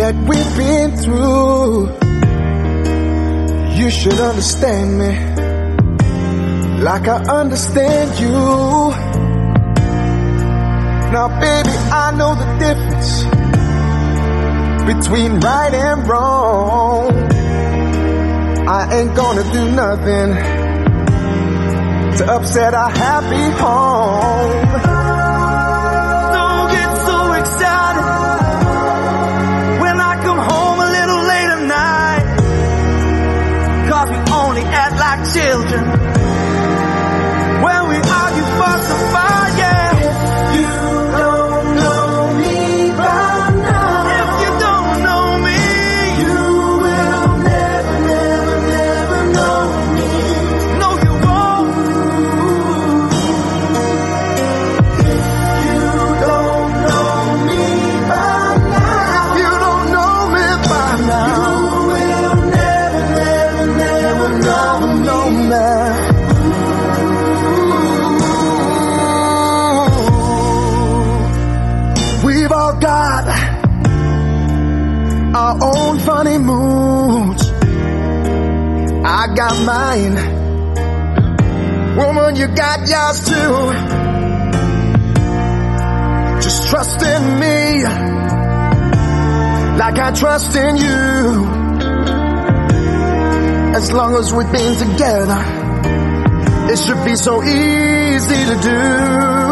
that we've been through. You should understand me like I understand you. Now baby, I know the difference between right and wrong. I ain't gonna do nothing to upset our happy home. Don't get so excited when I come home a little late at night, 'cause we only act like children when we argue, fuss and fight, yeah. You don't know me by now. If you don't know me, you will never, never, never know me. No, you won't. If you don't know me by now, If you don't know me by now, you will never, never, never know me. We've all got our own funny moods. I got mine. Woman, you got yours too. Just trust in me like I trust in you. As long as we've been together, it should be so easy to do.